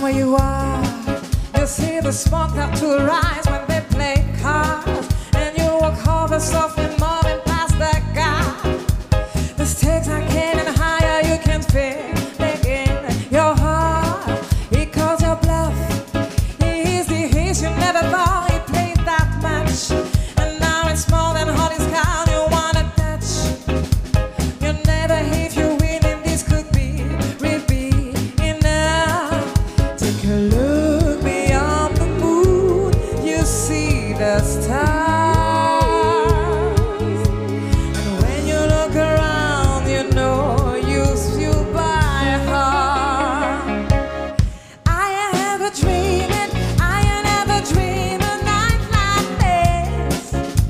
where you are, you see the smoke start to rise when they play cards, and you walk over softly moving past that guy. The stakes are getting higher, you can feel it in your heart. He calls your bluff, he is the ace you never thought he played that much, and now it's more than all his card you wanna touch. You never if you win, and this could be enough. Take a look beyond the moon, you see the stars, and when you look around, you know you feel by heart. I have a dream, and I never dream a night like this.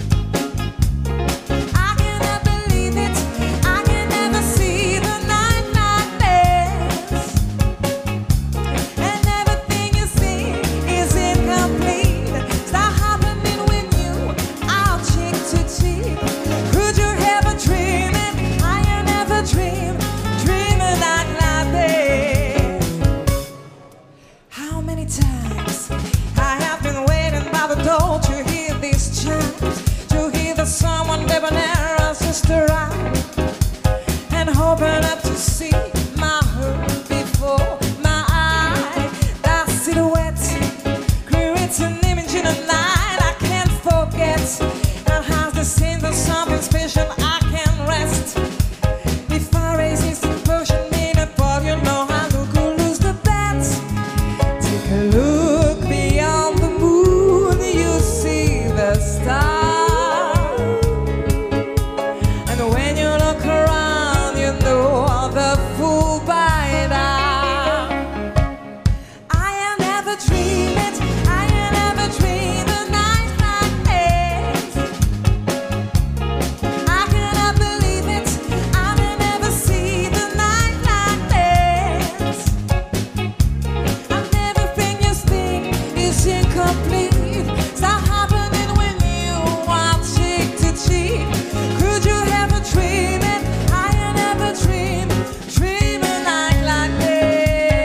I cannot believe it, I can never see the night like this. And everything you see is incomplete. Start happening when you are cheek to cheek. Could you ever dream it? I never dream a night like this. How many times I have been waiting by the door to hear these chimes, to hear the someone debonair as just arrive, and open up to see my heart before my eye. That silhouette creates an image in the night I can't forget. That has the sense of something special I can rest. If I resist and push me to fall, you know I could lose the bet. Take a look beyond the moon, you see the stars, and when you look around, you know the fool by now. I never dream it, I never dream a night like this. I cannot believe it, I may never see the night like this. And everything you think is incomplete. Start happening when you are cheek to cheek. Could you ever dream it? I never dream a night like this.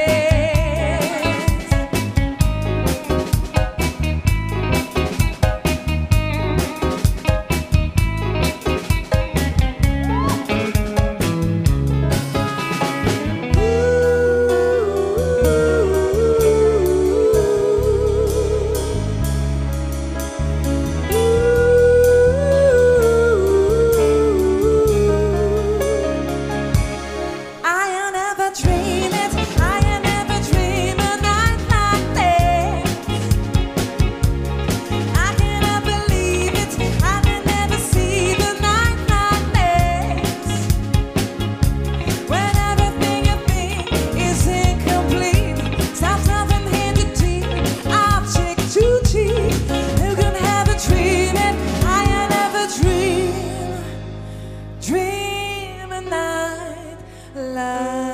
I never dream it, I never dream a night like this. I cannot believe it, I can never see the night like this. When everything you think is incomplete, stop something hand to teeth, object to cheek. You can have a dream it, I never dream a night like